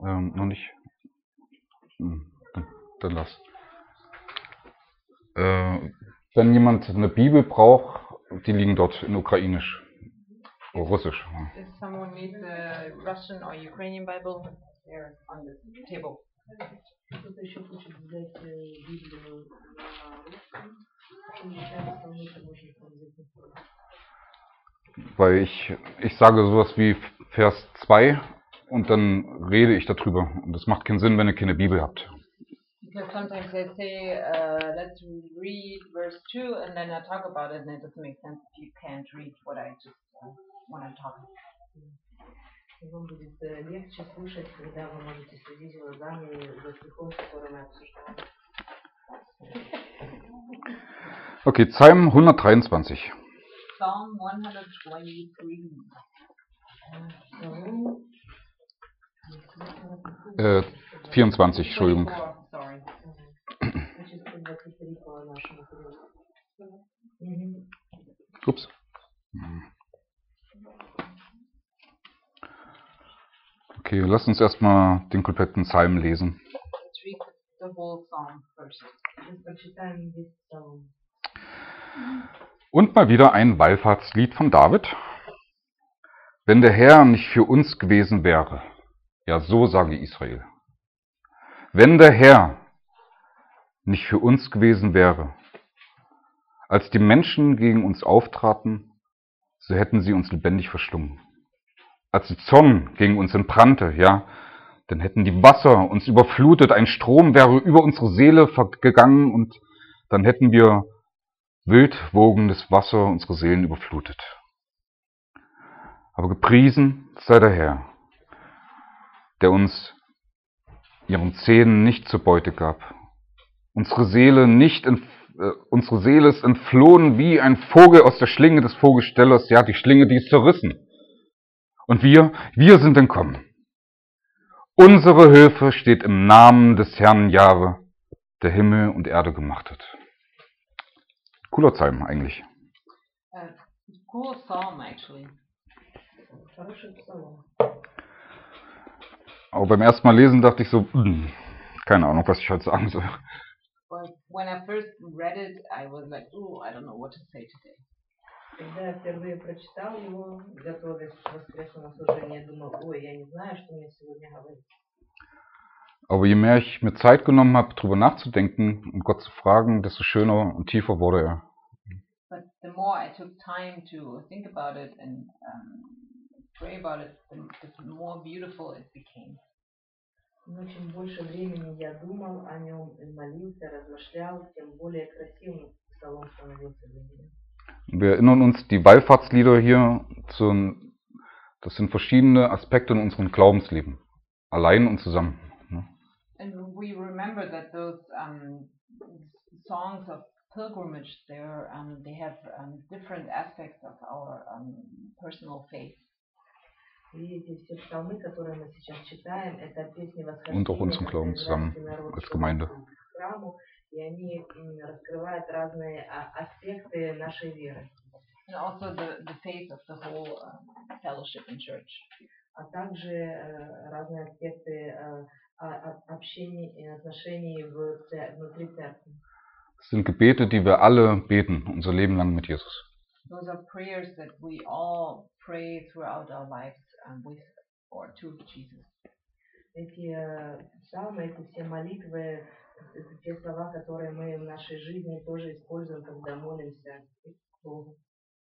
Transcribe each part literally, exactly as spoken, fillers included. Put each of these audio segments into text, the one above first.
Ähm, noch nicht. Hm, dann, dann lass. Äh, wenn jemand eine Bibel braucht, die liegen dort in Ukrainisch. Oder Russisch. If someone needs a Russian or Ukrainian Bible, they're on the table. Кто-то еще хочет взять э, Библию на русском, и читать основной помощником языка. Weil ich, ich sage sowas wie Vers zwei und dann rede ich darüber. Und das macht keinen Sinn, wenn ihr keine Bibel habt. Because sometimes they say, uh, let's read verse two, and then I talk about it, and it doesn't make sense if you can't read what I just uh, when I'm talking. И вам будет э, легче слушать, когда вы можете следить глазами за стихом, который мы обсуждаем. Okay, Psalm hundertdreiundzwanzig. Psalm one twenty-three. Псалом Äh, vierundzwanzig, Entschuldigung. twenty-four, sorry. значит, сто двадцать три по нашему переводу. Мгм. Ups. Okay, lasst uns erstmal den kompletten Psalm lesen. Let's read the whole psalm first. Сейчас прочитаем весь псалом. Und mal wieder ein Wallfahrtslied von David. Wenn der Herr nicht für uns gewesen wäre, ja, so sage Israel. Wenn der Herr nicht für uns gewesen wäre, als die Menschen gegen uns auftraten, so hätten sie uns lebendig verschlungen. Als die Zorn gegen uns entbrannte, ja, dann hätten die Wasser uns überflutet, ein Strom wäre über unsere Seele gegangen und dann hätten wir wild wogendes Wasser unsere Seelen überflutet. Aber gepriesen sei der Herr, der uns ihren Zähnen nicht zur Beute gab. Unsere Seele nicht, ent, äh, unsere Seele ist entflohen wie ein Vogel aus der Schlinge des Vogelstellers, ja, die Schlinge, die ist zerrissen. Und wir, wir sind entkommen. Unsere Hilfe steht im Namen des Herrn Jahwe, der Himmel und Erde gemacht hat. Cooler Psalm eigentlich. Uh, cool psalm, actually. Хороший псалом. Aber beim ersten Mal lesen dachte ich so, mh, keine Ahnung, was ich heute sagen soll. But when I first read it, I was like, ooh, I don't know what to say today. Когда я впервые прочитал его, готовясь к воскресному служению, я думал, ой, я не знаю, что мне сегодня говорить. Aber je mehr ich mir Zeit genommen habe, darüber nachzudenken und Gott zu fragen, desto schöner und tiefer wurde er. But the more I took time to think about it and um, pray about it, the, the more beautiful it became. Но чем больше времени я думал о нем, молился, размышлял, тем более красивым псалом становился для меня. Wir erinnern uns, die Wallfahrtslieder hier, zu, das sind verschiedene Aspekte in unserem Glaubensleben. Allein und zusammen. And we remember that those um, songs of pilgrimage, they're, um, they have um, different aspects of our um, personal faith. И эти все псалмы, которые мы сейчас читаем, это песни Und auch unseren восхождения, Glauben когда zusammen израильский народ als шел Gemeinde. к храму, и они м, раскрывают разные а, аспекты нашей веры. And also the, the faith of the whole um, fellowship in church. А также э, разные аспекты э, о- о- общения и отношений в цер- внутри церкви. Das sind Gebete, die wir alle beten, unser Leben lang mit Jesus. Those are prayers that we all pray throughout our lives um, with or to Jesus. Эти э, псалмы, эти все молитвы, это те слова, которые мы в нашей жизни тоже используем, когда молимся к Богу.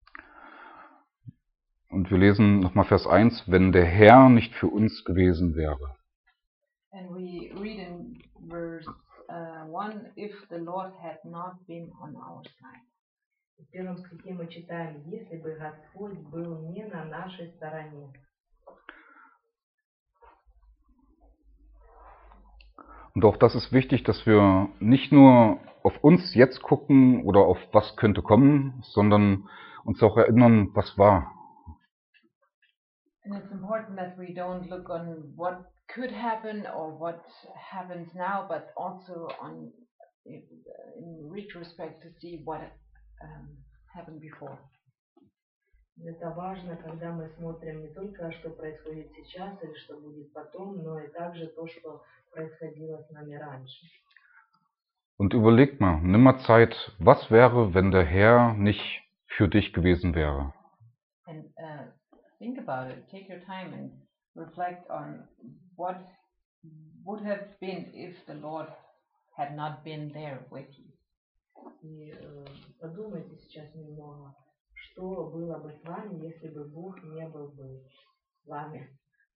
Und wir lesen nochmal Vers eins, wenn der Herr nicht für uns gewesen wäre. And we read in verse uh, one, if the Lord had not been on our side. В первом стихе мы читаем, если бы Господь был не на нашей стороне. Und auch das ist wichtig, dass wir nicht nur auf uns jetzt gucken oder auf was könnte kommen, sondern uns auch erinnern, was war. And it's important that we don't look on what could happen or what happens now, but also on in retrospect to see what um, happened before. Это важно, когда мы смотрим не только, что происходит сейчас или что будет потом, но и также то, что происходило с нами раньше. Und überleg mal, nimm mal Zeit, was wäre, wenn der Herr nicht für dich gewesen wäre? And uh, think about it. Take your time and reflect on what would have been if the Lord had not been there with you. И э, подумайте сейчас немного, что было бы с вами, если бы Бог не был бы с вами.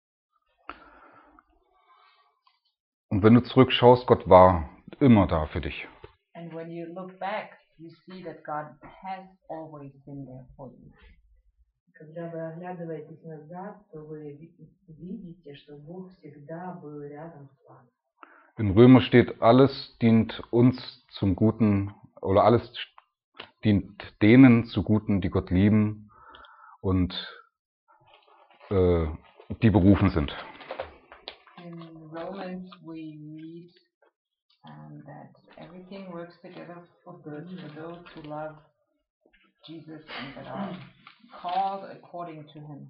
Und wenn du zurückschaust, Gott war immer da für dich. And when you look back, you see that God has always been there for you. Когда вы оглядываетесь назад, то вы видите, что Бог всегда был рядом с вами. In Römer steht, alles dient uns zum Guten, oder alles dient denen zu Guten, die Gott lieben und äh, die berufen sind. In Romans we read um, that everything works together for good for those who love Jesus and that are called according to him.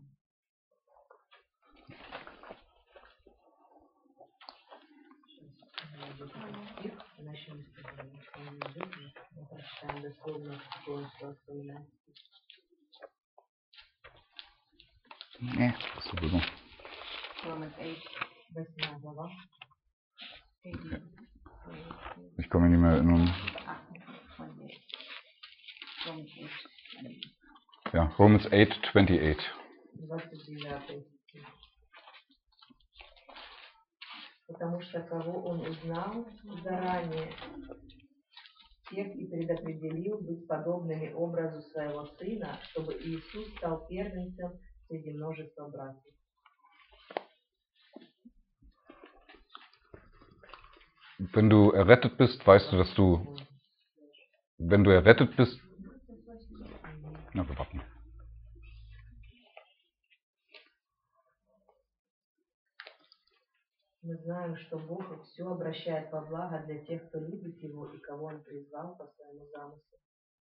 Стих, начнем с того, что он идет, мы прочитаем дословно полностью вспоминать. Nee, Entschuldigung. Romans eight, Восьмая глава. eighteen, Ich kann mich nicht mehr erinnern. twenty-eight. Romans eight, twenty-eight. Ja, Romans eight, twenty-eight. двадцать девятый стих. Потому что кого он узнал заранее, тех и предопределил быть подобными образу своего сына, чтобы Иисус стал первенцем среди множества братьев. Wenn du errettet bist, weißt du, dass du, wenn du errettet bist, na, wir warten. Мы знаем, что Бог все обращает во благо для тех, кто любит Его и кого Он призвал по своему замыслу.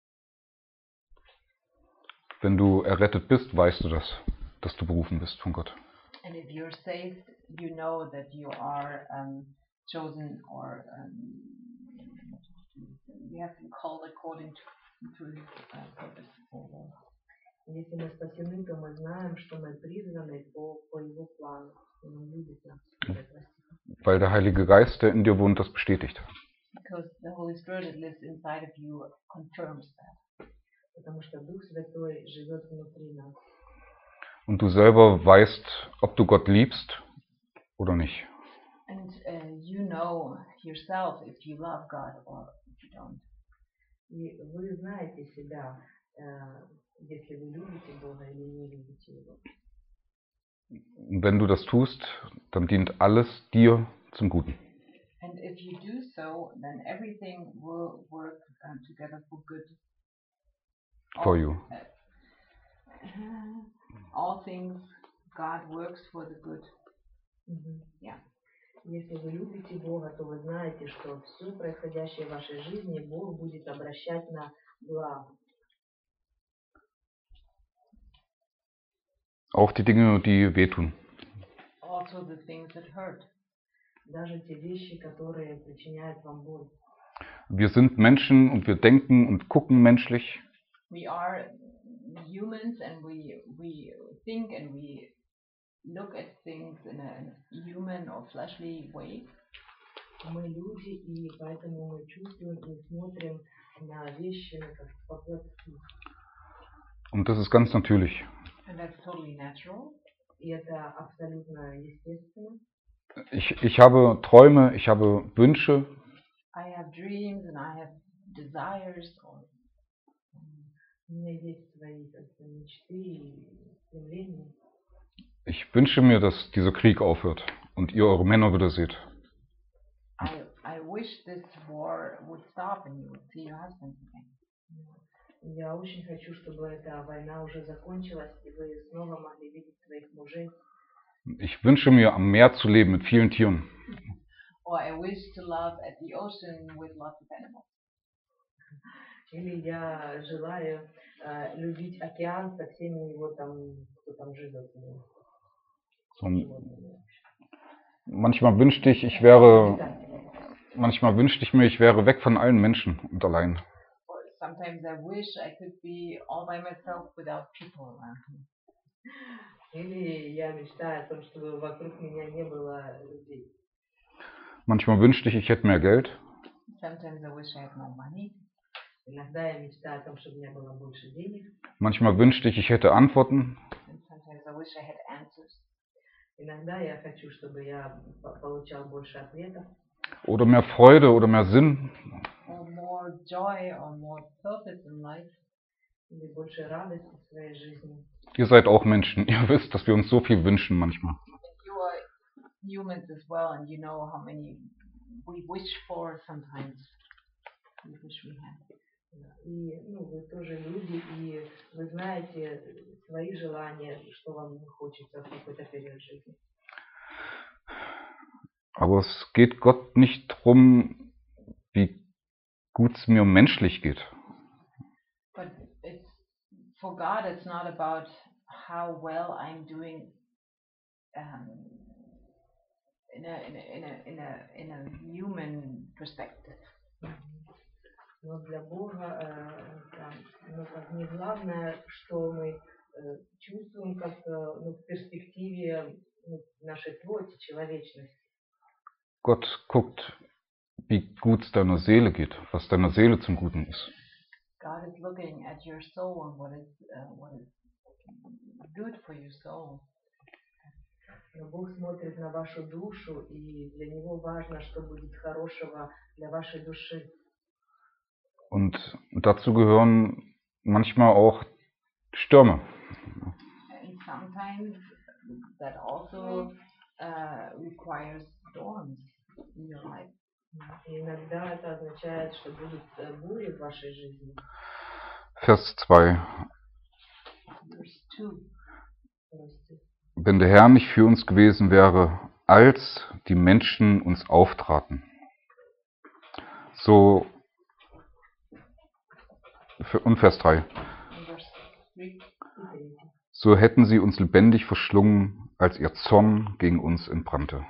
Wenn du errettet bist, weißt du das, dass du berufen bist von Gott. And if you're saved, you know that you are um, chosen or um, you have been called according to, to his uh, purpose. Если мы спасены, то мы знаем, что мы призваны по, по Его плану. И Он любит нас. Weil der Heilige Geist, der in dir wohnt, das bestätigt. Because the Holy Spirit that lives inside of you confirms that. Потому что Дух Святой живет внутри нас. Und du selber weißt, ob du Gott liebst oder nicht. And uh, you know yourself if you love God or if you don't. И вы знаете себя, э, если вы любите Бога или не любите Его. Und wenn du das tust, dann dient alles dir zum Guten. And if you do so, then everything will work uh, together for good. For All- you. uh, all things, God works for the good. Мгм. Yeah. Если вы любите Бога, то вы знаете, что все происходящее в вашей жизни Бог будет обращать на благо. Auch die Dinge, die wehtun. Also the things that hurt. Даже те вещи, которые причиняют вам боль. Wir sind Menschen und wir denken und gucken menschlich. We are humans and we we think and we look at things in a human or fleshly way. Мы люди, и поэтому мы чувствуем и смотрим на вещи как по-плотски. Und das ist ganz natürlich. And that's totally natural. И это абсолютно естественно. Ich, ich habe Träume, ich habe Wünsche. I have dreams and I have desires or У меня есть свои как бы, мечты и стремления. Ich wünsche mir, dass dieser Krieg aufhört und ihr eure Männer wieder seht. I I wish this war would stop and you would see your husband again. Я очень хочу, чтобы эта война уже закончилась, и вы снова могли видеть своих мужей. Ich wünsche mir, am Meer zu leben mit vielen Tieren. Or I wish to love at the ocean with lots of animals. Или я желаю э, любить океан со всеми его там, кто там живет. Ну, Und животными. manchmal wünschte ich, ich wäre, manchmal wünschte ich mir, ich wäre weg von allen Menschen und allein. Or sometimes I wish I could be all by myself without people around me. Или я мечтаю о том, чтобы вокруг меня не было людей. Manchmal wünschte ich, ich hätte mehr Geld. Sometimes I wish I had more money. Иногда я мечтаю о том, чтобы у меня было больше денег. Manchmal wünschte ich, ich hätte Antworten. And sometimes I wish I had answers. Иногда я хочу, чтобы я по- получал больше ответов. Oder mehr Freude oder mehr Sinn. Or more joy or more purpose in life. Или больше радости в своей жизни. Ihr seid auch Menschen. Ihr wisst, dass wir uns so viel wünschen manchmal. And you are humans as well, and you know how many we wish for sometimes. We wish we had. И ну, вы тоже люди, и вы знаете свои желания, что вам хочется в какой-то период жизни. Aber es geht Gott nicht darum, wie gut es mir menschlich geht. But it's for God. It's not about how well I'm doing um, in a in a in a in a in a human perspective. Но для Бога э, там, ну, как не главное, что мы э, чувствуем как э, ну, в перспективе ну, нашей плоти, человечности. Gott guckt, wie gut es deiner Seele geht, was deiner Seele zum Guten ist. God is looking at your soul and what is uh, what is good for your soul. Но Бог смотрит на вашу душу, и для Него важно, что будет хорошего для вашей души. Und dazu gehören manchmal auch Stürme. And sometimes that also uh, requires storms in your life. И иногда это означает, что будут э, бури в вашей жизни. Vers zwei. Verse two. Прости. Wenn der Herr nicht für uns gewesen wäre, als die Menschen uns auftraten. So, und Vers drei. And verse three. И третий. So hätten sie uns lebendig verschlungen, als ihr Zorn gegen uns entbrannte.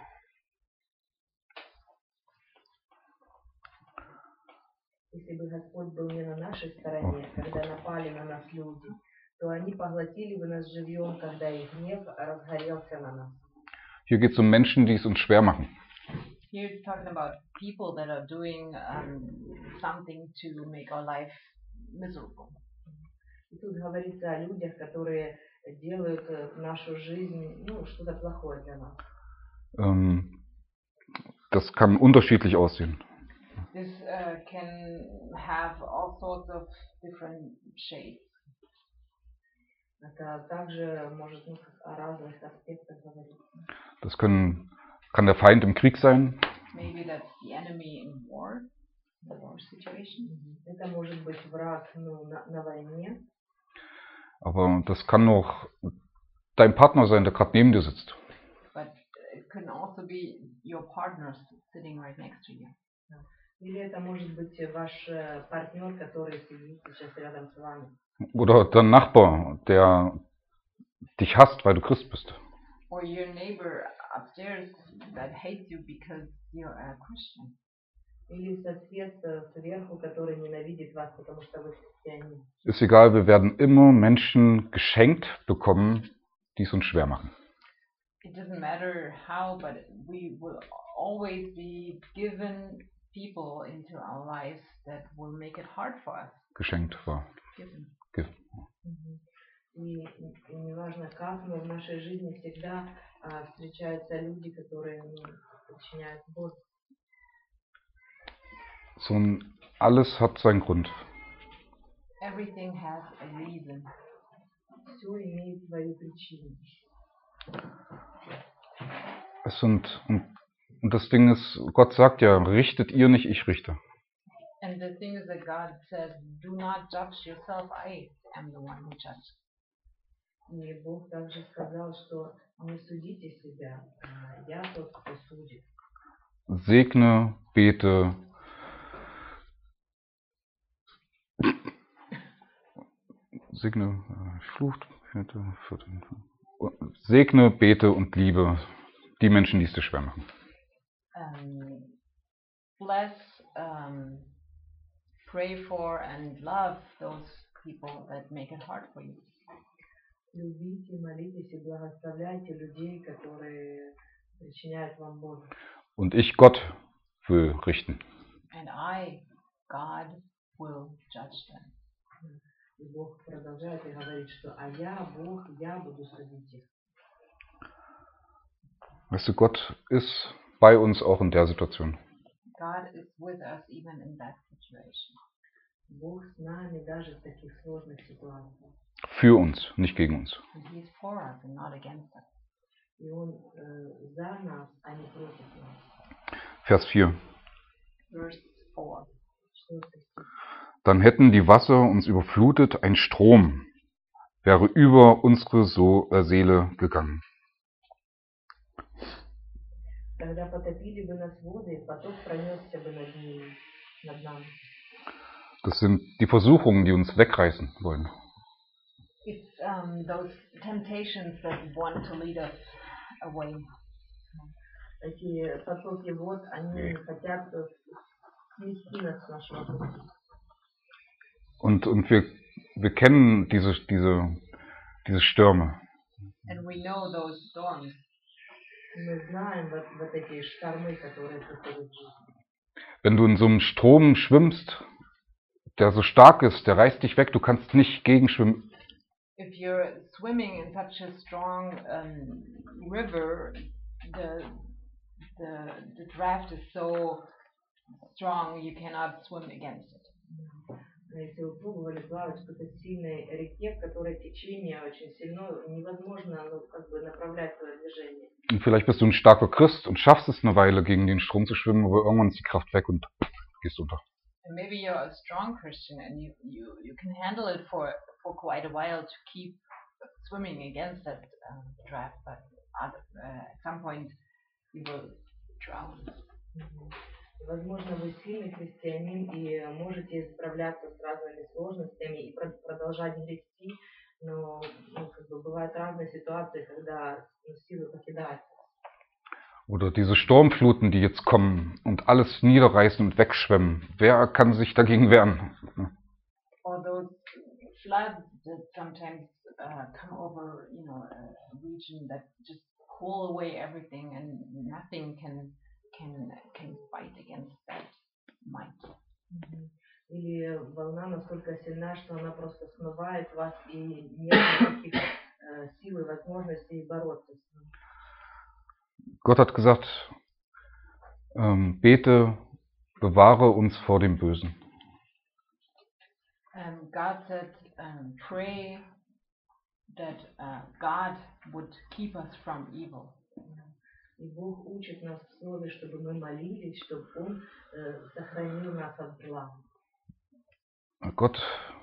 Если бы Господь был не на нашей стороне, когда напали на нас люди, то они поглотили бы нас живьем, когда их гнев разгорелся на нас. Hier geht es um Menschen, die es uns schwer machen. Here it's talking about people that are doing um, something to make our life miserable. И тут говорится о людях, которые делают э, нашу жизнь, ну, что-то плохое для нас. Ähm, das kann unterschiedlich aussehen. This uh, can have all sorts of different shades. Это также может ну, о разных аспектах говорить. Das können, kann der Feind im Krieg sein. Maybe that's the enemy in war, the war situation. Это может быть враг ну, на, на войне, Aber das kann auch dein Partner sein, der gerade neben dir sitzt. But it can also be your partner sitting right next to you. или это может быть ваш э, партнер, который сидит сейчас рядом с вами. Oder dein Nachbar, der dich hasst, weil du Christ bist. Or your neighbor upstairs that hates you because you're a Christian. Или сосед э, сверху, который ненавидит вас, потому что вы христианин. Ist egal, wir werden immer Menschen geschenkt bekommen, die es uns schwer machen. It doesn't matter how, but we will always be given people into our lives that will make it hard for us. Geschenkt war. Given. Мгм. И, и неважно как, но в нашей жизни всегда а, встречаются люди, которые ну, причиняют боль. So ein alles hat seinen Grund. Everything has a reason. Все имеет свою причину. Es sind, und, und das Ding ist, Gott sagt ja, richtet ihr nicht, ich richte. And the thing is that God says, do not judge yourself, I am the one who judges. И Бог также сказал, что не судите себя, а я тот, кто судит. Segne, bete, segne, äh, flucht, vierte, vierte, segne, bete und liebe die Menschen, die es dir schwer machen. Um, bless, um, pray for and love those people that make it hard for you. Любите, молитесь и благословляйте людей, которые причиняют вам боль. Und ich, Gott, will richten. And I, God, will judge them. И Бог продолжает и говорит, что «А я, Бог, я буду судить их». Weißt du, Gott ist bei uns auch in der Situation. God is with us even in that situation. Бог с нами даже в таких сложных ситуациях. Für uns, nicht gegen uns. And He is for us and not against us. И Он э, за нас, а не против нас. Vers vier. Verse four. Четвертый стих. Dann hätten die Wasser uns überflutet, ein Strom wäre über unsere so äh, Seele gegangen. Тогда потопили бы нас воды, и поток пронесся бы над ними, над нами. Das sind die Versuchungen, die uns wegreißen wollen. It's um, those temptations that want to lead us away. Эти потоки вод, они хотят э, смести нас с нашего пути. Und, und wir, wir kennen diese, diese, diese Stürme. And we know those storms. Мы знаем вот, вот эти штормы, которые приходят в жизни. Wenn du in so einem Strom schwimmst, der so stark ist, der reißt dich weg, du kannst nicht gegenschwimmen. If you're swimming in such a strong um, river, the, the the draft is so strong you cannot swim against it. Если вы пробовали плавать в какой-то сильной реке, в которой течение очень сильно, невозможно ну, как бы направлять свое движение. Und vielleicht bist du ein starker Christ und schaffst es eine Weile, gegen den Strom zu schwimmen, aber irgendwann ist die Kraft weg und gehst unter. And maybe you're a strong Christian and you, you, you can handle it for, for quite a while to keep swimming against that um, draft, but at, uh, at some point you will drown. Mm-hmm. Возможно, вы сильный христианин и можете справляться с разными сложностями и продолжать грести, но ну, как бы бывают разные ситуации, когда ну, силы покидают. Oder diese Sturmfluten, die jetzt kommen und alles niederreißen und wegschwemmen. Wer kann sich dagegen wehren? Or those floods that sometimes uh, come over, you know, a region that just pull away everything and nothing can can can fight against that might. Mm-hmm. Или волна настолько сильна, что она просто смывает вас и нет никаких э, сил и возможностей бороться с ней. Gott hat gesagt, ähm, bete, bewahre uns vor dem Bösen. Um, God said, um, pray that uh, God would keep us from evil. И Бог учит нас в слове, чтобы мы молились, чтобы Он э, сохранил нас от зла. Gott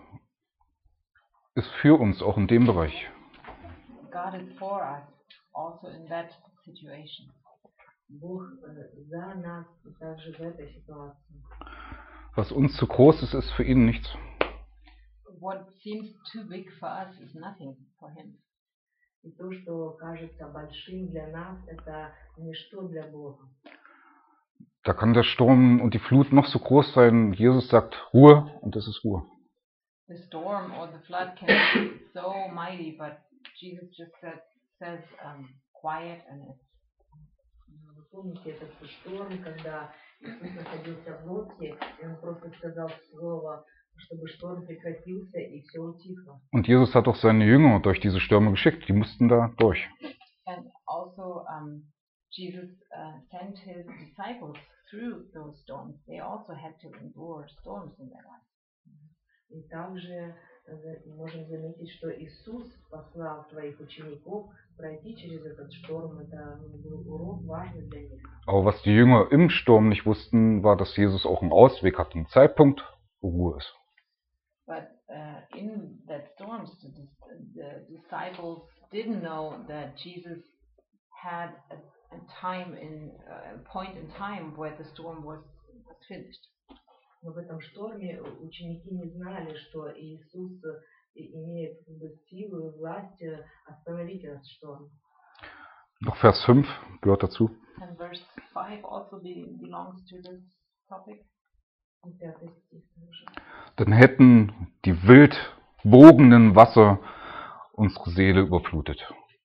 ist für uns auch in dem Bereich. God is for us also in that situation. Бог э, за нас также в этой ситуации. Was uns zu groß ist, ist für ihn nichts. What seems too big for us is nothing for him. И то, что кажется большим для нас, это ничто для Бога. Da kann der Sturm und die Flut noch so groß sein. Jesus sagt Ruhe und es ist Ruhe. The storm or the flood can be so mighty, but Jesus just said, says um, quiet and it's. Вы помните этот шторм, когда Иисус находился в лодке, и Он просто сказал слово, чтобы шторм прекратился и все утихло. Und Jesus hat auch seine Jünger durch diese Stürme geschickt. Die mussten da durch. And also um, Jesus uh, sent his disciples through those storms. They also had to endure storms in their life. И также можем заметить, что Иисус послал своих учеников пройти через этот шторм. Это был урок важный для них. Aber was die Jünger im Sturm nicht wussten, war, dass Jesus auch einen Ausweg hat, einen Zeitpunkt, wo Ruhe ist. But uh, in that storm, the, the disciples didn't know that Jesus had a, a time in a point in time where the storm was, was finished. Но в этом шторме ученики не знали, что Иисус и имеет как бы силу и власть э, остановить этот шторм. Noch Vers fünf gehört dazu. And verse five also be, belongs to this topic. Und пятый стих тоже. Dann hätten die wild wogenden Wasser unsere Seele überflutet.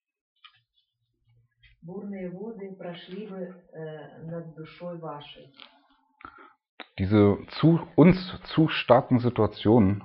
Бурные воды прошли бы э, над душой вашей. Diese zu, uns zu starken Situationen,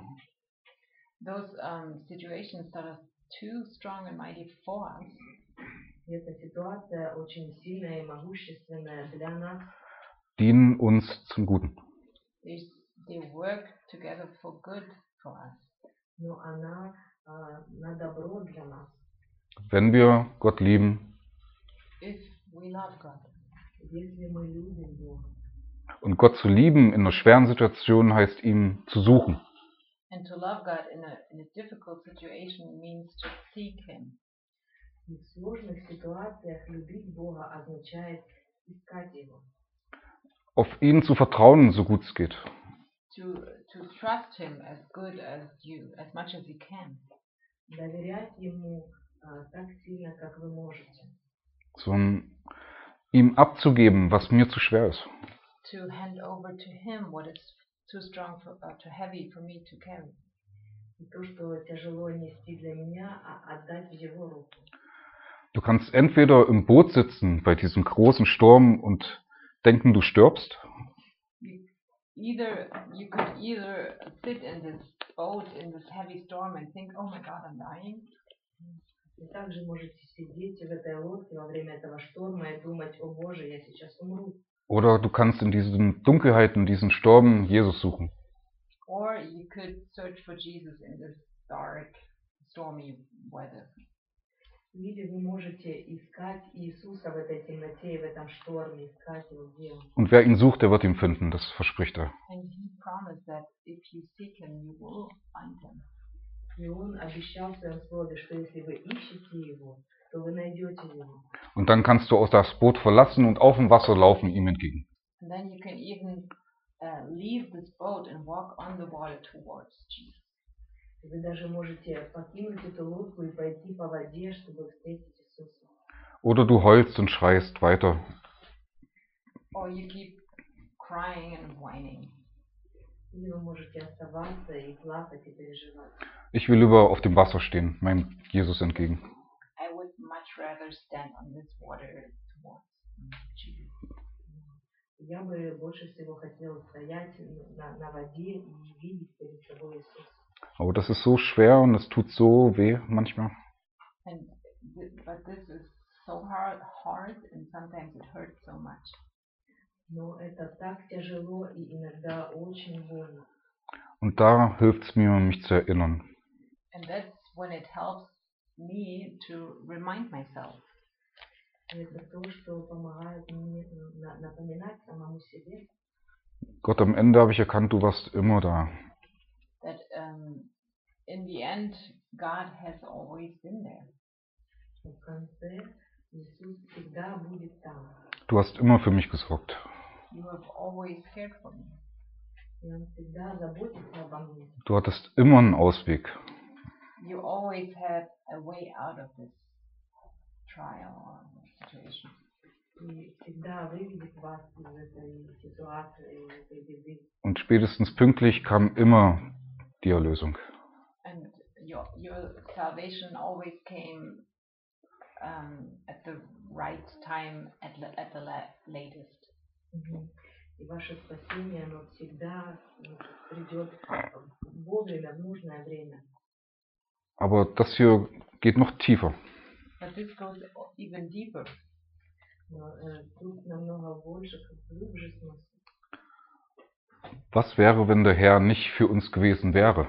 Those um, situations that are too strong and mighty for us, И эта ситуация очень сильная и могущественная для нас, dienen uns zum Guten. they, they work together for good for us. но она э, на добро для нас. Wenn wir Gott lieben If we love God. Если мы любим Бога. und Gott zu lieben in einer schweren Situation heißt, ihn zu suchen. And to love God in a, in a difficult situation means to seek Him. И в сложных ситуациях любить Бога означает искать Его. Auf ihn zu vertrauen, so gut es geht. To, to trust Him as good as you, as much as you can. Доверять Ему э, так сильно, как вы можете. Sondern ihm abzugeben, was mir zu schwer ist. To hand over to Him what is too strong, for, uh, too heavy for me to carry. И то, что тяжело нести для меня, а отдать в Его руку. Du kannst entweder im Boot sitzen bei diesem großen Sturm und denken, du stirbst. You, either you could either sit in this boat in this heavy storm and think, oh my God, I'm dying. И также можете сидеть в этой лодке во время этого шторма и думать: о Боже, я сейчас умру. Oder du kannst in diesen Dunkelheiten, in diesen Stürmen Jesus suchen. Or you could search for Jesus in this dark, stormy weather. Или вы можете искать Иисуса в этой темноте и в этом шторме, искать Его где Он. Und wer ihn sucht, der wird ihn finden, das verspricht er. And He promised that if you seek Him, you will find Him. И Он обещал в Своем Слове, что если вы ищете Его, то вы найдете Его. Und dann kannst du aus das Boot verlassen und auf dem Wasser laufen ihm entgegen. And then you can even uh, leave this boat and walk on the water towards Jesus. Вы даже можете покинуть эту лодку и пойти по воде, чтобы встретить Иисуса. Oder du heulst und schreist weiter. Or you keep crying and whining. Или вы можете оставаться и плакать и переживать. Ich will lieber auf dem Wasser stehen, meinem Jesus entgegen. I would much rather stand on this water towards Jesus. Я бы больше всего хотела стоять на, на воде и видеть перед собой Иисуса. Aber das ist so schwer und es tut so weh manchmal. And th- but this is so hard, hard, and sometimes it hurts so much. Но это так тяжело и иногда очень больно. Und da hilft es mir, mich zu erinnern. And that's when it helps me to remind myself. И это то, что помогает мне на- напоминать самому себе, Gott, am Ende habe ich erkannt, du warst immer da. That um, in the end, God has always been there. что в конце Иисус всегда будет там. Du hast immer für mich gesorgt. You have always cared for me. И Он всегда заботится обо мне. Du hattest immer einen Ausweg. You always had a way out of this trial or situation. И всегда выведет вас из этой ситуации, из этой беды. Und spätestens pünktlich kam immer die Erlösung. And your your salvation always came um, at the right time, at the, at the la- latest. Мгм. И ваше спасение, оно всегда ну, придет вовремя, в нужное время. Aber das hier geht noch tiefer. But this goes even deeper. Но э, тут намного больше, как глубже смысл. Was wäre, wenn der Herr nicht für uns gewesen wäre?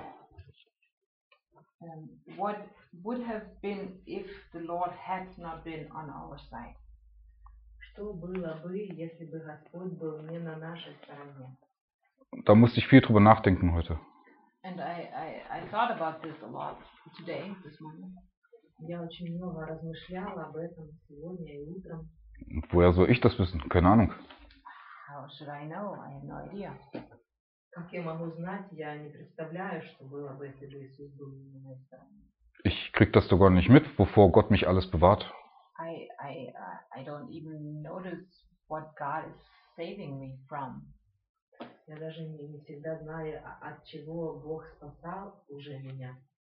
Um, what would have been if the Lord had not been on our side? Что было бы, если бы Господь был не на нашей стороне? Da musste ich viel drüber nachdenken heute. And I, I, I thought about this a lot today, this morning. Я очень много размышляла об этом сегодня и утром. Und woher soll ich das wissen? Keine Ahnung. How should I know? I have no idea. Как я могу знать, я не представляю, что было бы, если бы Иисус был на моей стороне. Ich krieg das sogar nicht mit, wovor Gott mich alles bewahrt. I, I, uh, I don't even notice what God is saving me from. Я даже не, не всегда знаю, от чего Бог спасал уже меня.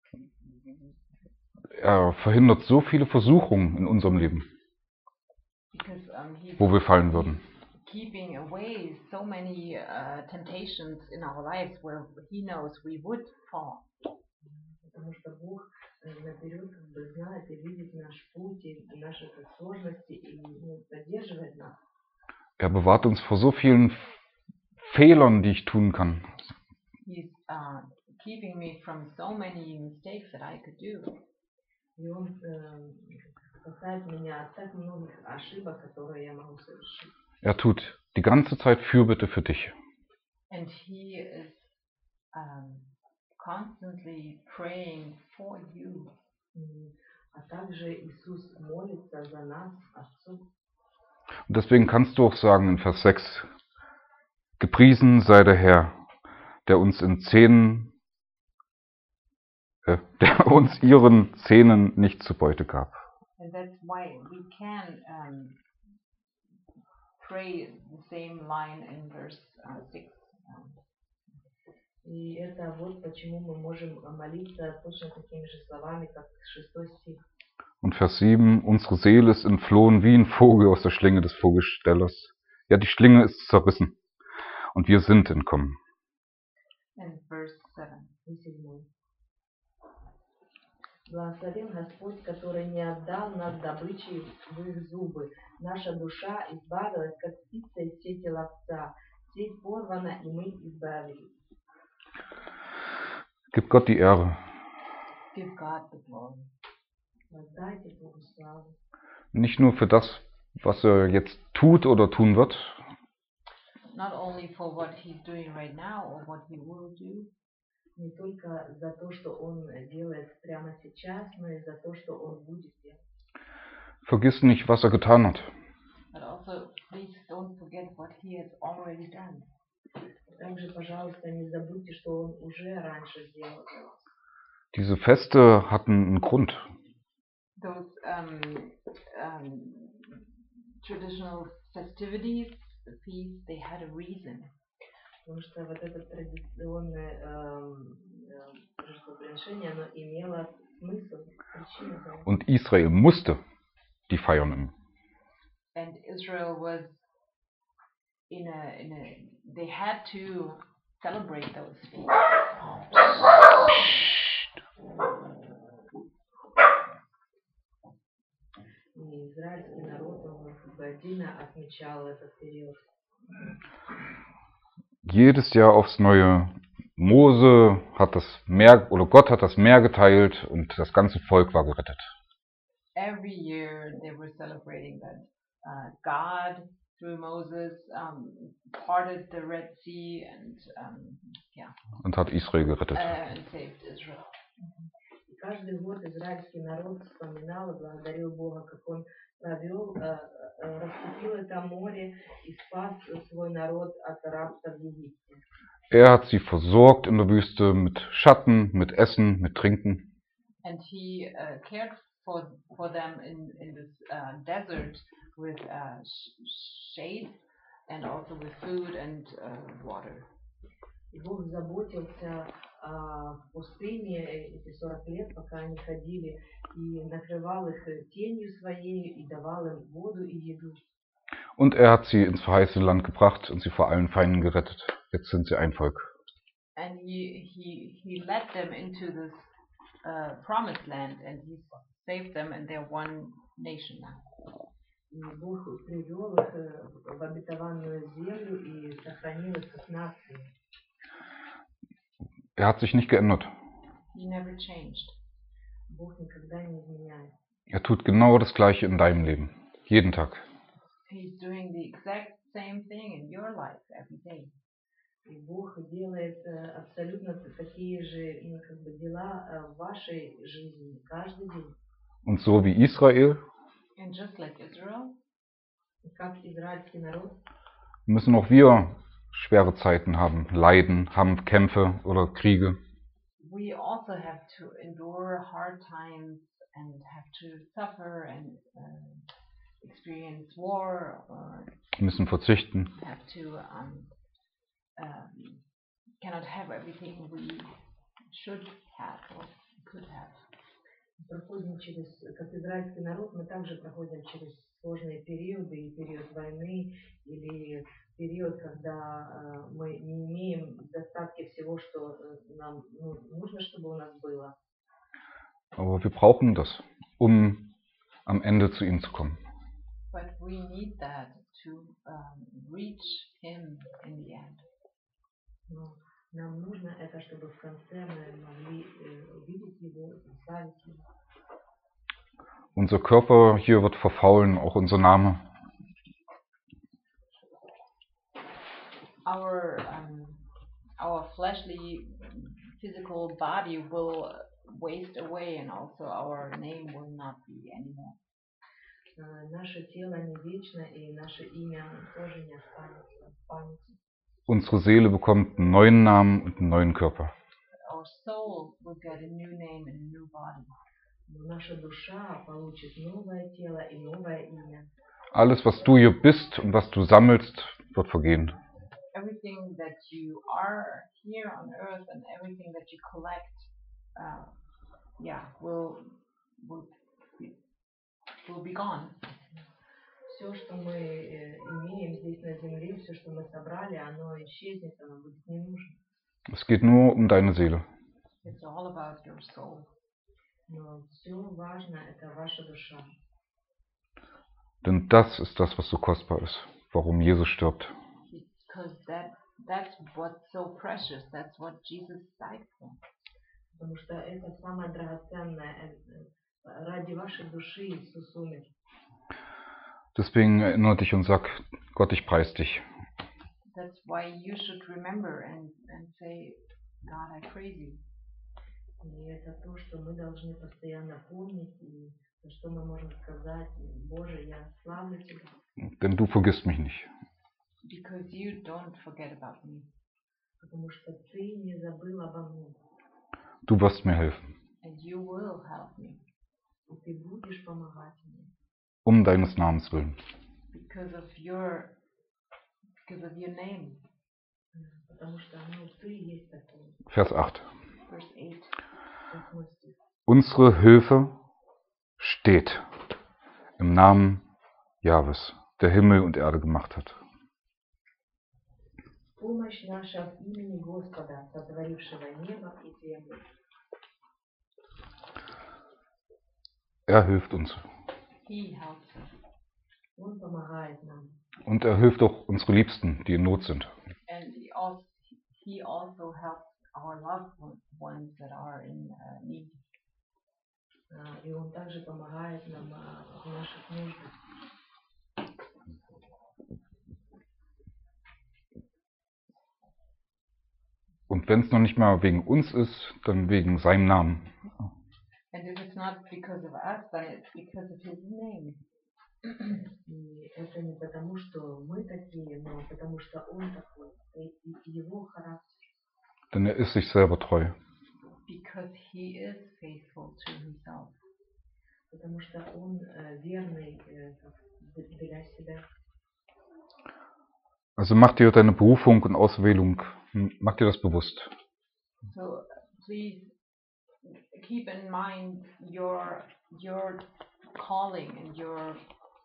Er verhindert so viele Versuchungen in unserem Leben, Because um, he's wo wir fallen würden. keeping away so many uh, temptations in our lives where he knows we would fall. Потому что Бог наперед как бы знает и видит наш путь и наши сложности и ну, поддерживает нас. Er bewahrt uns vor so vielen Fehlern, die ich tun kann. He's uh, keeping me from so many mistakes that I could do. И Он э, спасает меня от так многих ошибок, которые я могу совершить. Er tut die ganze Zeit Fürbitte für dich. And he is um, constantly praying for you. А также Иисус молится за нас, Отцу. Und deswegen kannst du auch sagen in Vers sechs, gepriesen sei der Herr, der uns in Zähnen, äh, der uns ihren Zähnen nicht zu Beute gab. And that's why we can um, pray the same line in verse uh, six. Um, И это вот почему мы можем молиться точно такими же словами, как шестой стих. Und Vers sieben, unsere Seele ist entflohen wie ein Vogel aus der Schlinge des Vogelstellers. Ja, die Schlinge ist zerrissen und wir sind entkommen. and verse seven. И седьмой. Благословен Господь, который не отдал нас добычей в их зубы. Наша душа избавилась, как птица из сети ловца. Сеть порвана, и мы избавились. Gib Gott die Ehre. Give God the glory. Воздайте Богу славу. Nicht nur für das, was er jetzt tut oder tun wird, Not only for what he's doing right now or what he will do, Не только за то, что Он делает прямо сейчас, но и за то, что Он будет делать. vergiss nicht, was er getan hat. but also please don't forget what he has already done. Также, пожалуйста, не забудьте, что Он уже раньше сделал для вас. Diese Feste hatten einen Grund. Those um, um, traditional festivities, the feasts, they had a reason. Потому что вот это традиционное эм, эм, жертвоприношение, оно имело смысл, причину. Да? Und Israel musste die feiern. And Israel was in a, in a, they had to celebrate those feasts. И израильский народ, он как бы отдельно отмечал этот период. Jedes Jahr aufs Neue. Mose hat das Meer, oder Gott hat das Meer geteilt und das ganze Volk war gerettet. Every year they were celebrating that uh, God, through Moses, um, parted the Red Sea and um, yeah, Und hat Israel gerettet. uh, and saved Israel. И каждый год израильский народ вспоминал и благодарил Бога, как Он провел, э, э, раскупил это море и спас свой народ от рабства в Египте. Er hat sie versorgt in der Wüste mit Schatten, mit Essen, mit Trinken. And he uh, cared for for them in in this uh, desert with uh, sh- shade and also with food and uh, water. И Бог заботился о пустыне эти сорок лет, пока они ходили, и накрывал их тенью своей, и давал им воду и еду. Und er hat sie ins verheißene Land gebracht und sie vor allen Feinden gerettet. Jetzt sind sie ein Volk. And he he he led them into this uh, promised land, and he saved them, and they're one nation now. И Бог привел их в обетованную землю и сохранил их как нацию. Er hat sich nicht geändert. He never changed. Бог никогда не изменяет. Er tut genau das Gleiche in deinem Leben. Jeden Tag. He's doing the exact same thing in your life every day. И Бог делает э, абсолютно такие же ну, как бы дела э, в вашей жизни каждый день. Und so wie Israel And just like Israel, И как израильский народ, müssen auch wir schwere Zeiten, haben Leiden, haben Kämpfe oder Kriege. We also have to endure hard times and have to suffer and uh, experience war or Müssen verzichten. have to um, um, cannot have everything we should have or could have. Проходим через, как израильский народ, мы также проходим через сложные периоды, и период войны, или период, когда э, мы не имеем достатки всего, что э, нам ну, нужно, чтобы у нас было. Aber wir brauchen das, um am Ende zu ihm zu kommen. But we need that to um, reach Him in the end. Но нам нужно это, чтобы в конце мы могли э, увидеть его, славить его. Unser Körper hier wird verfaulen, auch unser Name. Our um, our fleshly physical body will waste away, and also our name will not be anymore. Э, Наше тело не вечно, и наше имя тоже не останется в памяти. Unsere Seele bekommt einen neuen Namen und einen neuen Körper. Our soul will get a new name and a new body. Но наша душа получит новое тело и новое имя. Alles, was du hier bist und was du sammelst, wird vergehen. Everything that you are here on earth and everything that you collect, uh, yeah, will will be, will be gone. Все, что мы э, имеем здесь на земле, все, что мы собрали, оно исчезнет, оно будет не нужно. Es geht nur um deine Seele. It's all about your soul. Но все важно, это ваша душа. Denn das ist das, was so kostbar ist, warum Jesus stirbt. Because that that's what's so precious. That's what Jesus died for. Потому что это самое драгоценное. э, э, Ради вашей души Иисус умер. Deswegen erinnere dich und sag, Gott, ich preis dich. That's why you should remember and, and say, God, I praise you. И это то, что мы должны постоянно помнить, и за что мы можем сказать: Боже, я славлю Тебя, Denn du vergisst mich nicht. Because you don't forget about me. потому что Ты не забыл обо мне, Du wirst mir helfen. And you will help me. и Ты будешь помогать мне. Um deines Namens willen. Because of your because of your name. Потому что ну, Ты есть такой. Vers acht. Verse eight. восьмой стих. Unsere Hilfe steht im Namen Jahwes, der Himmel und Erde gemacht hat. Помощь наша в имени Господа, сотворившего небо и землю. Er hilft uns. He helps us. Он помогает нам. Und er hilft auch unsere Liebsten, die in Not sind. And he also, he also helps our loved ones that are in uh, need. А, И Он также помогает нам а, в наших нуждах. Und wenn es noch nicht mal wegen uns ist, dann wegen seinem Namen. And if it's not because of us, then it's because of his name. И это не потому, что мы такие, но потому что Он такой, и и Его характер. Denn er ist sich selber treu. Because he is faithful to himself. Потому что Он э, верный э, как для себя. Also mach dir deine Berufung und Auswählung, mach dir das bewusst. So please keep in mind your your calling and your,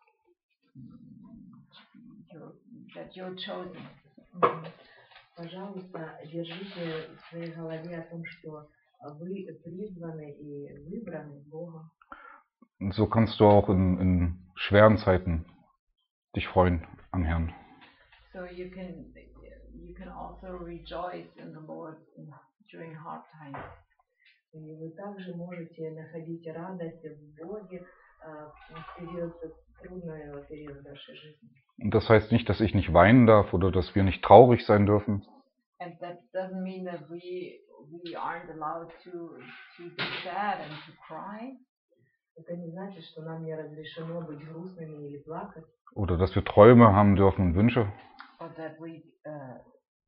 your that you're chosen. Мгм. Пожалуйста, держите в своей голове о том, что вы призваны и выбраны Богом. Und so kannst du auch in, in schweren Zeiten dich freuen am Herrn. So you can you can also rejoice in the Lord in, during hard times. И вы также можете находить радость в Боге а, в период трудного периода вашей жизни. Und das heißt nicht, dass ich nicht weinen darf oder dass wir nicht traurig sein dürfen. And that doesn't mean that we we aren't allowed to to be sad and to cry. Это не значит, что нам не разрешено быть грустными или плакать, Oder dass wir Träume haben dürfen und Wünsche. Or that we uh,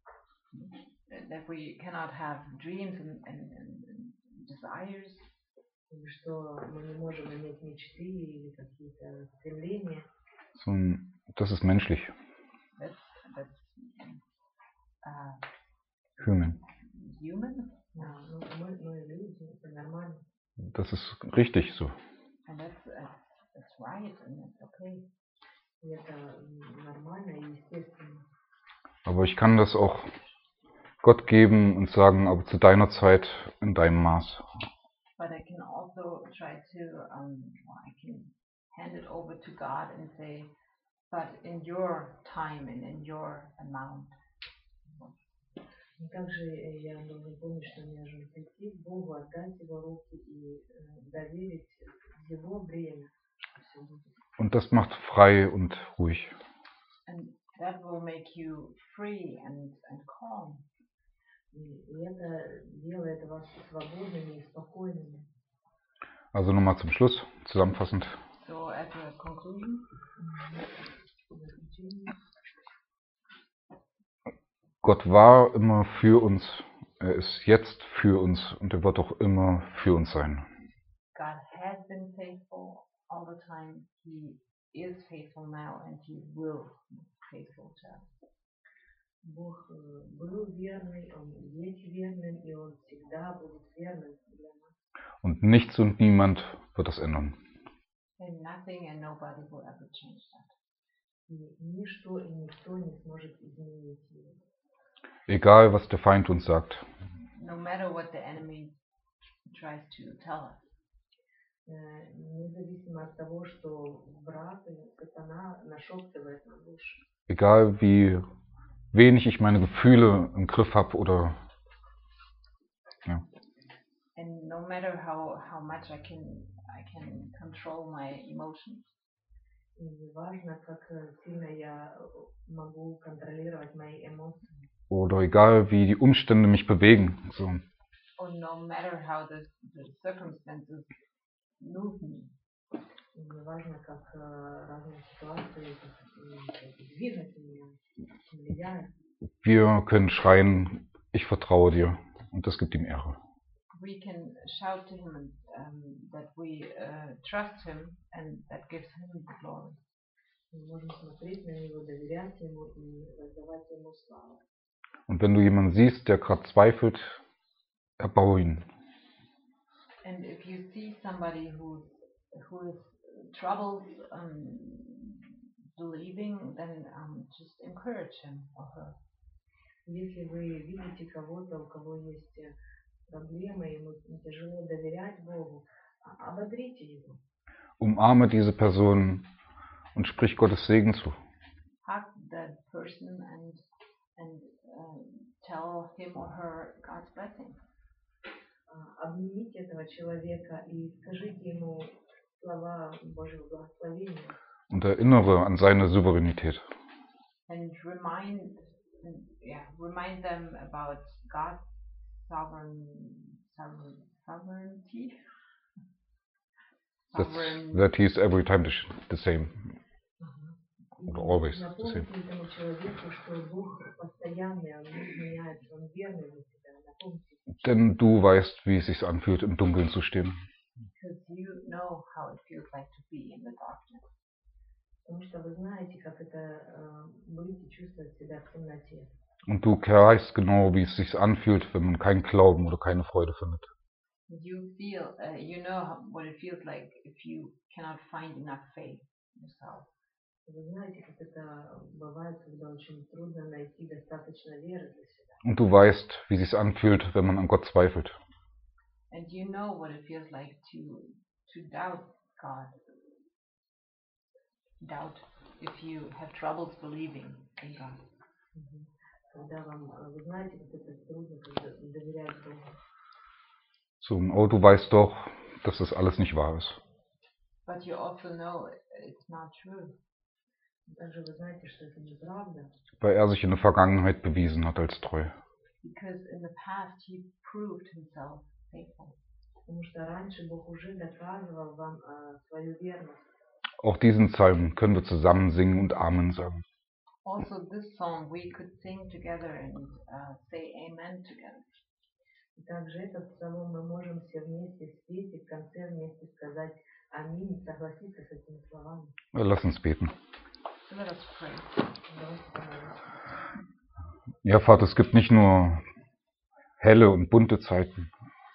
that we cannot have dreams and, and, and desires. И что мы не можем иметь мечты или какие-то стремления. So, das ist menschlich. That's, that's uh, Human. human. Да, ну, мы, мы люди, это нормально. Das ist richtig so. And that's, uh, that's right and that's okay. И это нормально и естественно. Aber ich kann das auch Gott geben und sagen, aber zu deiner Zeit, in deinem Maß. But I can also try to, um, I can hand it over to God and say, but in your time and in your amount. И также я должен помнить, что мне нужно прийти к Богу, отдать Его руки и э, доверить Его время. Все будет. Und das macht frei und ruhig. And that will make you free and, and calm. И, и это делает вас свободными и спокойными. Also nochmal zum Schluss, zusammenfassend. So as a conclusion, Gott war immer für uns, er ist jetzt für uns und er wird auch immer für uns sein. God has been faithful all the time. He is faithful now and he will be faithful to us. Бог э, был верный, Он есть верным, и Он всегда будет верным для нас. Und nichts und niemand wird das ändern. And nothing and nobody will ever change that. И ничто и никто не сможет изменить его. Egal, was der Feind uns sagt. No matter what the enemy tries to tell us. Э, Независимо от того, что враг или сатана нашептывает на душу. Egal, wie wenig ich meine Gefühle im Griff habe oder ja. And no matter how, how much I can I can control my emotions. И неважно, как э, сильно я могу контролировать мои эмоции. Oder egal, wie die Umstände mich bewegen. So. Or no matter how the, the circumstances move me. И неважно, как э, разные ситуации как, э, двигают меня, влияют. Wir können schreien, ich vertraue dir. Und das gibt ihm Ehre. We can shout to him and, um, that we uh, trust him and that gives him the glory. Мы можем смотреть на него, доверять ему и воздавать ему славу. Und wenn du jemanden siehst, der gerade zweifelt, erbaue ihn. And if you see somebody who who is troubled um, believing, then um, just encourage him or her. Если вы видите кого-то, у кого есть э, проблемы, ему тяжело доверять Богу, а- ободрите его. Umarme diese Person und sprich Gottes Segen zu. Hug that person and and uh, tell him or her God's blessing. А, Обнимите этого человека и скажите ему слова Божьего благословения. Und erinnere an seine Souveränität. And remind, yeah, remind them about God's sovereign, sovereign sovereignty. That's, Sovereign. that he is every time the, the same. Or always the same. Напомните этому человеку, что Бог постоянный, Он не изменяется, Он верный для тебя. Напомните. Denn du weißt, wie es sich anfühlt, im Dunkeln zu stehen. Because you know how it feels like to be in the darkness. Потому что вы знаете, как это э, быть и чувствовать себя в темноте. Und du weißt genau, wie es sich anfühlt, wenn man keinen Glauben oder keine Freude findet. You feel, uh, you know how, what it feels like if you cannot find enough faith in yourself. Вы знаете, как это бывает, когда очень трудно найти достаточно веры для себя. Und du weißt, wie es sich anfühlt, wenn man an Gott zweifelt. And you know what it feels like to to doubt God. Doubt if you have troubles believing in God. Мгм. Когда вам, э, вы знаете, как это трудно, когда доверять Богу. So, oh, du weißt doch, dass das alles nicht wahr ist. But you also know it's not true. Также вы знаете, что это неправда, Weil er sich in der Vergangenheit bewiesen hat als treu. Because in the past he proved himself faithful. потому что раньше Бог уже доказывал вам э, свою верность. Auch diesen Psalm können wir zusammen singen und Amen sagen. Also, this psalm we could sing together and uh, say Amen together. И также этот псалом мы можем все вместе спеть и в конце вместе сказать аминь, согласиться с этими словами. Lass uns beten. So let us pray. Давайте помолимся. Ja, Vater, es gibt nicht nur helle und bunte Zeiten.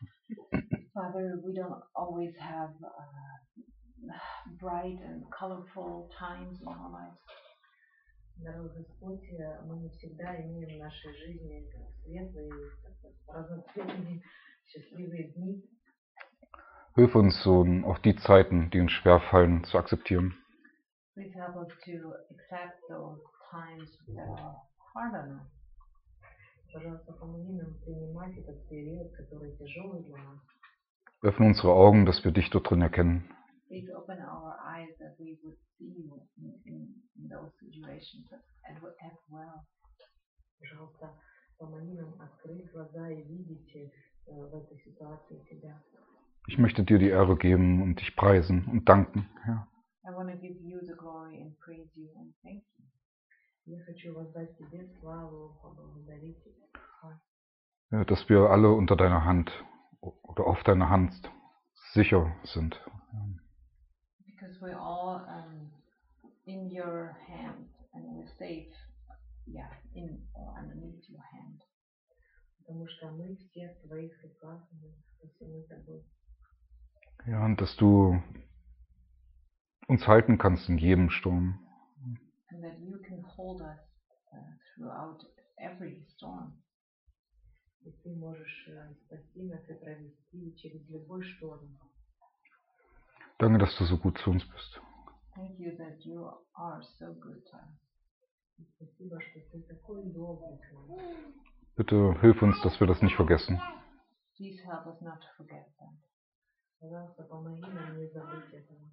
Father, we don't always have uh, bright and colorful times in our lives. Дорогой Господь, мы не всегда имеем в нашей жизни светлые, разноцветные, счастливые дни. Hilf uns, so auch die Zeiten, die uns schwerfallen, zu akzeptieren. Please help us to accept those times that are hard on us. Пожалуйста, помоги нам принимать этот период, который тяжелый для нас. Öffne unsere Augen, dass wir dich dort drin erkennen. Please open our eyes that we would see you in, in, in those situations as, as well. Пожалуйста, помоги нам открыть глаза и видеть э, в этой ситуации Тебя. Ich möchte dir die Ehre geben und dich preisen und danken, Herr. I want to give you the glory and praise you and thank you. Я хочу воздать Тебе славу, поблагодарить Тебя. Ja, dass wir alle unter deiner Hand oder auf deiner Hand sicher sind. Because we're all um, in your hand and we're safe, yeah, in or underneath your hand. Потому что мы все в Твоих руках, мы спасены Тобой. Ja, und dass du uns halten kannst in jedem Sturm. And that you can hold us uh, throughout every storm. И Ты можешь э, спасти нас и провести через любой шторм. Danke, dass du so gut zu uns bist. Thank you that you are so good to us. И спасибо, что Ты такой добрый к нам. Bitte hilf uns, dass wir das nicht vergessen. Please help us not to forget that. Пожалуйста, помоги нам не забыть этого.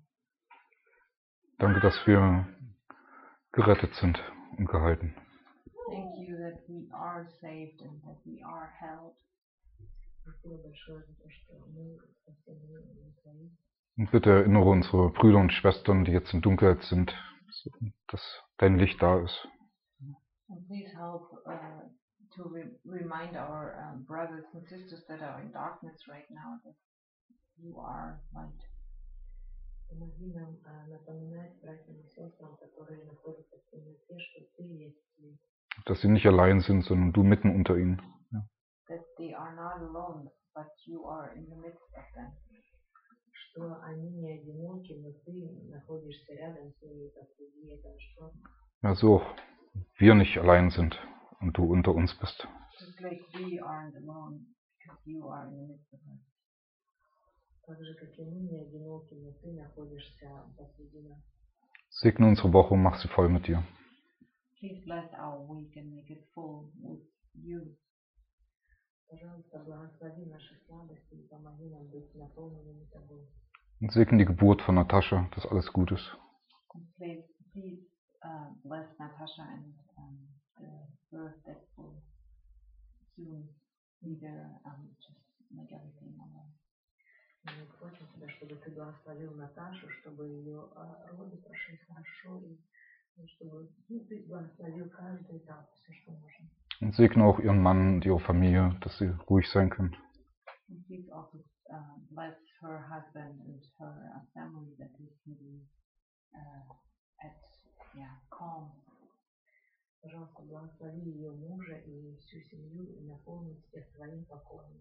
Danke, dass wir gerettet sind und gehalten. Thank you that we are saved and that we are held. Спасибо большое за то, что мы спасены и Твои. Und bitte erinnere unsere Brüder und Schwestern, die jetzt in Dunkelheit sind, dass dein Licht da ist. And please help uh, to re- remind our um, brothers and sisters that are in darkness right now that you are light. Помоги нам э, напоминать братьям и сестрам, которые находятся в темноте, что Ты есть свет. Dass sie nicht allein sind, sondern du mitten unter ihnen. That they are not alone, but you are in the midst of them. Что они не одиноки, но Ты находишься рядом с ними посреди этого шторма. Ja, so auch wir nicht allein sind und du unter uns bist. Just like we aren't alone, because you are in the midst of us. Так же, как и мы не одиноки, но Ты находишься посреди нас. Segne unsere Woche und mach sie voll mit dir. Please bless our week and make it full with you. Пожалуйста, благослови наши слабости и помоги нам быть наполненными Тобой. Und segne die Geburt von Natascha, dass alles gut ist. And please, please uh, bless Natasha and um, the birth that will soon be there. Um, just make everything alright. Мы просим Тебя, чтобы Ты благословил Наташу, чтобы ее а, роды прошли хорошо, и и чтобы ну, Ты благословил каждый этап, все, что можно. Und segne auch ihren Mann und ihre Familie, dass sie ruhig sein können. And please also uh, bless her husband and her uh, family that they can be uh, at yeah calm. Пожалуйста, благослови ее мужа и всю семью и наполни всех Твоим покоем.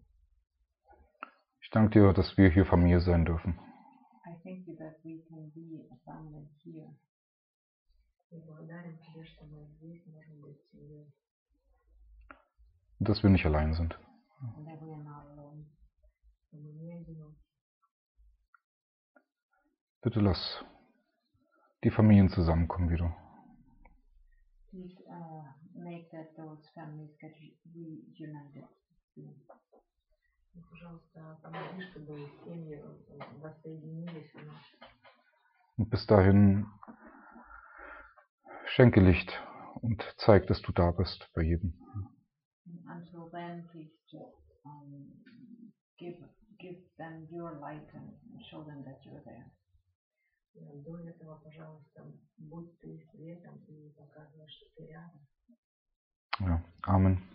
Ich danke dir, dass wir hier Familie sein dürfen. I thank you that we can be a family here. И благодарим Тебе, что мы здесь можем быть семьей. Und dass wir nicht allein sind. And that we are not alone. Что мы не одиноки. Bitte lass die Familien zusammenkommen wieder. Please uh, make that those families get reunited soon. И, пожалуйста, помоги, чтобы семьи воссоединились у нас. Und bis dahin schenke Licht und zeig, dass du da bist bei jedem. And until then, please just um, give give them your light and show them that you're there. До этого, пожалуйста, будь ты светом и показывай, что ты рядом. Ja, Amen.